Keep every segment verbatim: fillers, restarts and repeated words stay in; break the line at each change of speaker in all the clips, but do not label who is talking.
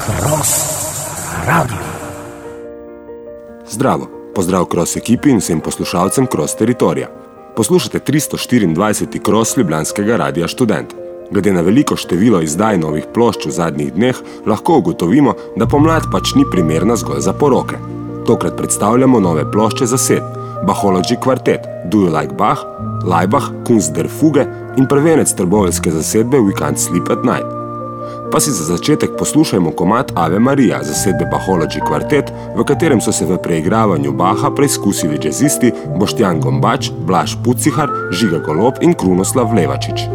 Cross Radio.
Zdravo, pozdrav Cross ekipi in vsem poslušalcem Cross teritorija. Poslušate tristo štiriindvajseti Cross ljubljanskega Radia Študent. Glede na veliko število izdaj novih plošč v zadnjih dneh, lahko ugotovimo, da pomlad pač ni primerna zgolj za poroke. Tokrat predstavljamo nove plošče zasedb, Bachology kvartet, Do You Like Bach, Laibach, Kunst der Fuge in prvenec trboveljske zasedbe We Can't Sleep at Night. Pa si za začetek poslušajmo komad Ave Maria zasedbe Bachology kvartet, v katerem so se v preigravanju Bacha preizkusili džezisti Boštjan Gombač, Blaž Pucihar, Žiga Golob in Krunoslav Levačič.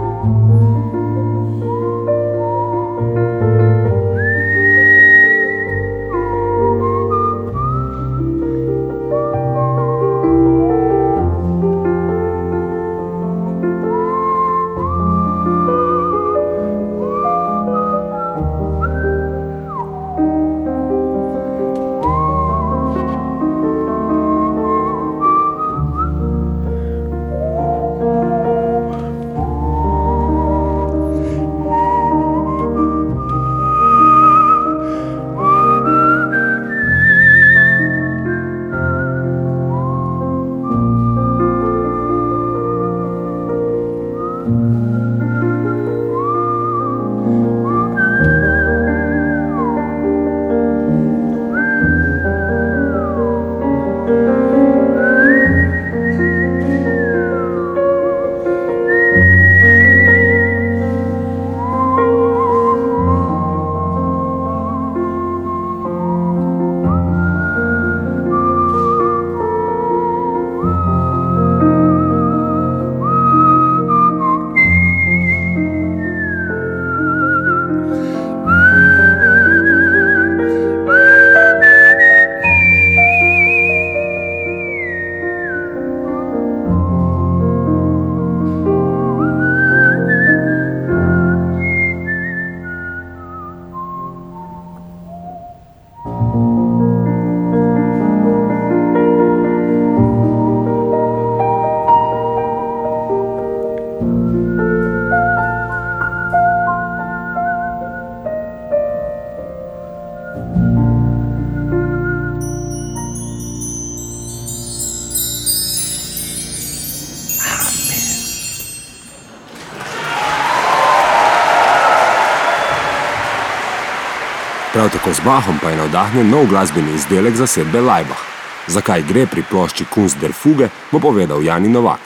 Prav tako z Bachom pa je navdahnjen nov glasbeni izdelek zasedbe Laibach. Zakaj gre pri plošči Kunst der Fuge, bo povedal Jani Novak.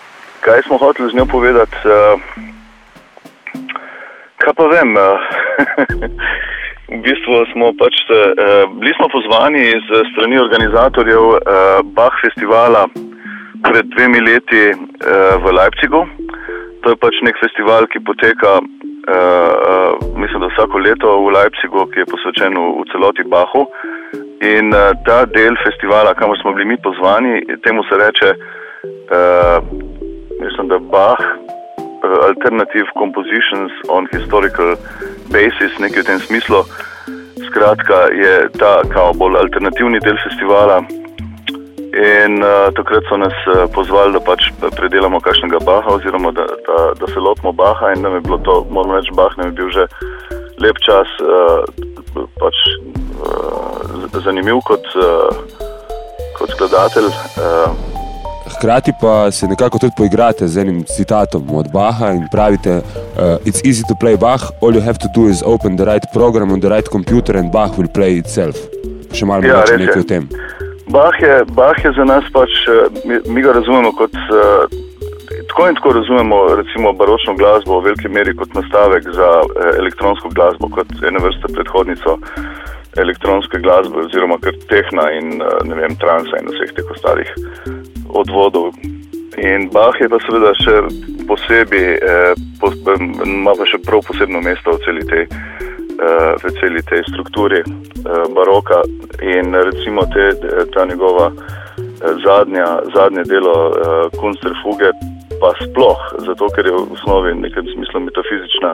Kaj smo hoteli z njo povedati? Uh, kaj pa vem? Uh, v bistvu smo pač, uh, bili smo pozvani z strani organizatorjev uh, Bach festivala pred dvemi leti uh, v Leipzigu. To je pač nek festival, ki poteka Uh, uh, mislim, da vsako leto v Leipzigu, ki je posvečen v, v celoti Bachu. In uh, ta del festivala, kamor smo bili mi pozvani, temu se reče, uh, mislim, da Bach uh, Alternative Compositions on Historical Basis, nekaj v tem smislu. Skratka, je ta kao bolj alternativni del festivala. In uh, takrat so nas uh, pozvali, da pač predelamo kakšnega Bacha oziroma da, da, da se lotimo Bacha in nam je bilo to, moram reči, Bach nam je bil že lep čas uh, pač uh, zanimiv kot, uh, kot skladatelj. Uh.
Hkrati pa se nekako tudi poigrate z enim citatom od Bacha in pravite uh, It's easy to play Bach, all you have to do is open the right program on the right computer and Bach will play itself. Še malo ja, mogoče nekaj o tem.
Bach je, Bach je za nas pač, mi, mi ga razumemo kot, uh, tako in tako razumemo recimo baročno glasbo v veliki meri kot nastavek za uh, elektronsko glasbo, kot ene vrste predhodnico elektronske glasbe oziroma kar tehna in uh, ne vem, transa in vseh teh ostalih odvodov. In Bach je pa seveda še posebej, eh, po, ima pa še prav posebno mesto v celi tej v celi tej strukturi baroka in recimo te, ta njegova zadnja, zadnje delo Kunst der Fuge pa sploh, zato ker je v osnovi v nekem smislu metafizična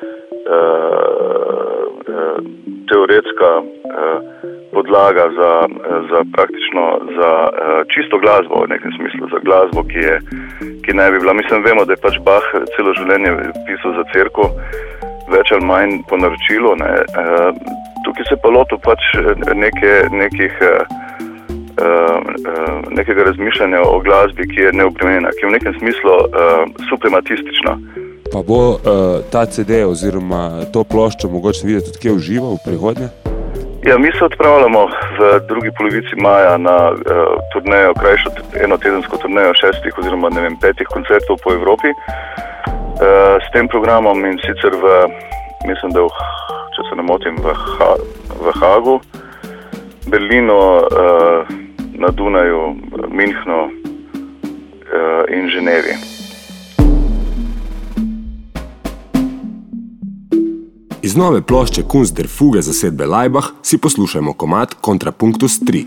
teoretska podlaga za, za praktično za čisto glasbo v nekem smislu, za glasbo, ki je, ki naj bi bila. Mislim, vemo, da je pač Bach celo življenje pisal za cerkev več ali manj po naročilu. Ne. Uh, tukaj se pa lotil pač neke, nekih, uh, uh, nekega razmišljanja o glasbi, ki je neobremenjena, ki je v nekem smislu uh, suprematistična.
Pa bo uh, ta C D oziroma to ploščo mogoče videti tudi kje v živo v prihodnje?
Ja, mi se odpravljamo v drugi polovici maja na uh, turnejo, krajšo enotedensko turnejo šestih oziroma ne vem, petih koncertov po Evropi uh, s tem programom in sicer v, mislim, da v, če se ne motim, v, ha, v Hagu, Berlinu, uh, na Dunaju, Münchnu uh, in Ženevi.
Iz nove plošče Kunst der Fuge zasedbe Laibach si poslušajmo komad Kontrapunktus tri.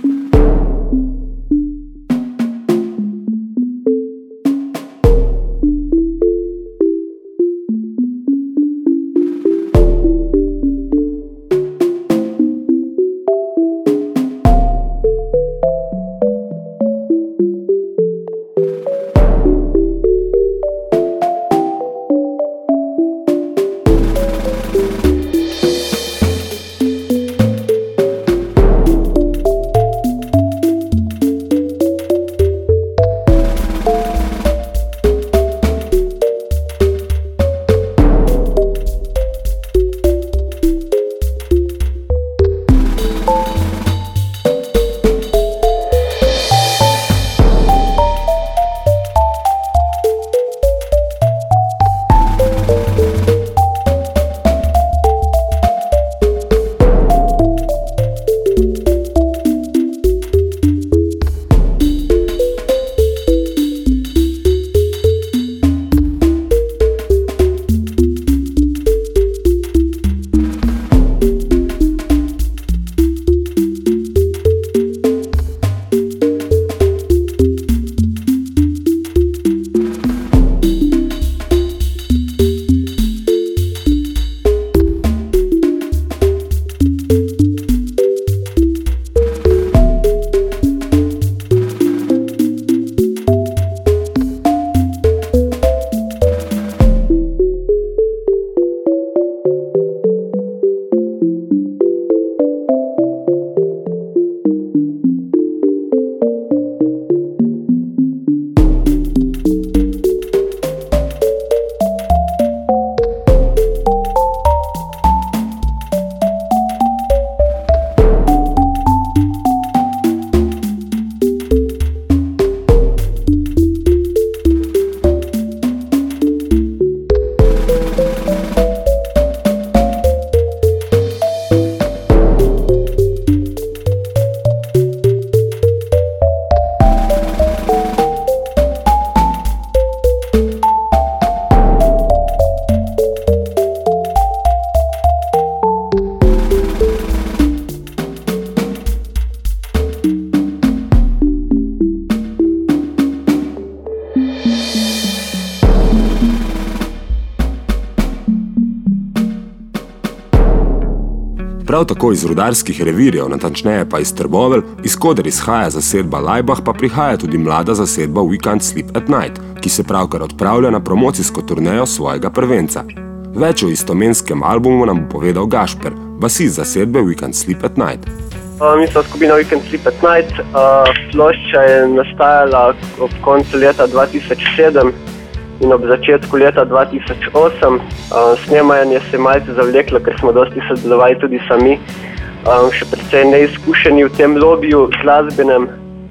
Prav tako iz rudarskih revirjev, natančneje pa iz Trbovelj, iz koder izhaja zasedba Laibach, pa prihaja tudi mlada zasedba We Can't Sleep at Night, ki se pravkar odpravlja na promocijsko turnejo svojega prvenca. Več o istomenskem albumu nam bo povedal Gašper, basist zasedbe We Can't Sleep at Night.
Uh, mi smo skupina We Can't Sleep at Night. Uh, plošča je nastajala ob koncu leta dva tisoč sedem in ob začetku leta dva tisoč osem. Uh, snemanje se je malce zavleklo, ker smo dosti sodelovali tudi sami. Um, še precej neizkušeni v tem lobiju glasbenem.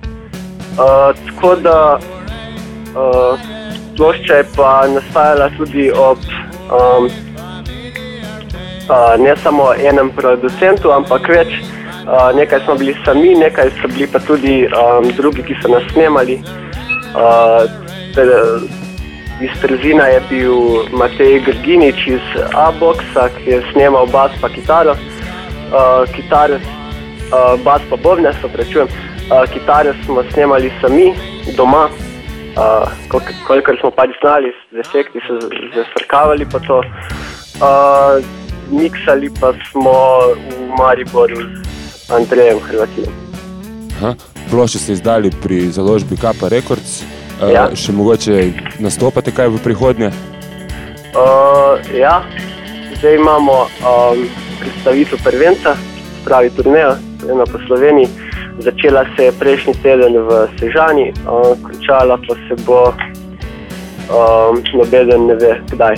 Uh, tako da uh, plošča je pa nastajala tudi ob um, uh, ne samo enem producentu, ampak več. Uh, nekaj smo bili sami, nekaj so bili pa tudi um, drugi, ki so nas snemali. Uh, teda, iz Trzina je bil Matej Grginič iz A-Boxa, ki je snemal bas pa kitaro. Uh, kitare, uh, bas pa bobne, se prečujem. Uh, kitare smo snemali sami, doma. Uh, kol- kolikor smo pač znali, z efekti se zasrkavali pa to. Uh, miksali pa smo v Mariboru z Andrejem Hrvatijem.
Aha, plošče ste izdali pri založbi Kappa Records. Uh,
ja.
Še mogoče nastopate kaj v prihodnje?
Uh, ja, zdaj imamo um, predstavitev prvenca, pravi turnejo, eno po Sloveniji. Začela se je prejšnji teden v Sežani, um, končala pa se bo um, nobeden ne ve kdaj.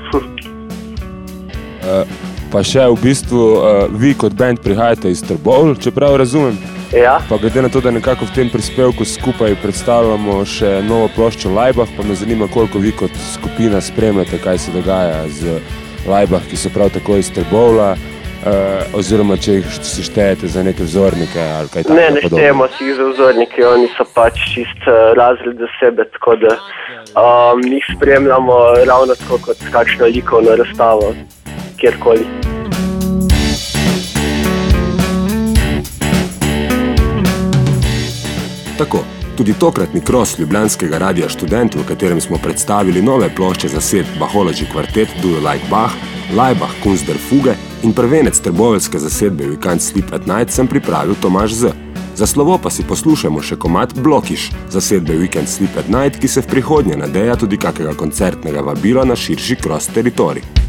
uh, pa še v bistvu uh, vi kot band prihajate iz Trbovlj, čeprav razumem.
Ja.
Pa glede na to, da nekako v tem prispevku skupaj predstavljamo še novo ploščo Laibach, pa me zanima, koliko vi kot skupina spremljate, kaj se dogaja z Laibach, ki so prav tako iz Trbovlja, uh, oziroma če jih si štejete za neke vzornike ali kaj tako.
Ne, ne štejemo si jih za vzornike, oni so pač čist uh, razred za sebe, tako da um, njih spremljamo ravno tako kot kakšno likovno razstavo, kjerkoli.
Tako, tudi tokratni kros ljubljanskega radia Študent, v katerem smo predstavili nove plošče zasedb Bahology Quartet Do You Like Bach, Laibach Kunst der Fuge in prvenec trboveljske zasedbe We Can't Sleep at Night, sem pripravil Tomaž Z. Za slovo pa si poslušamo še komad Blokiš zasedbe We Can't Sleep at Night, ki se v prihodnje nadeja tudi kakega koncertnega vabila na širši kros teritorij.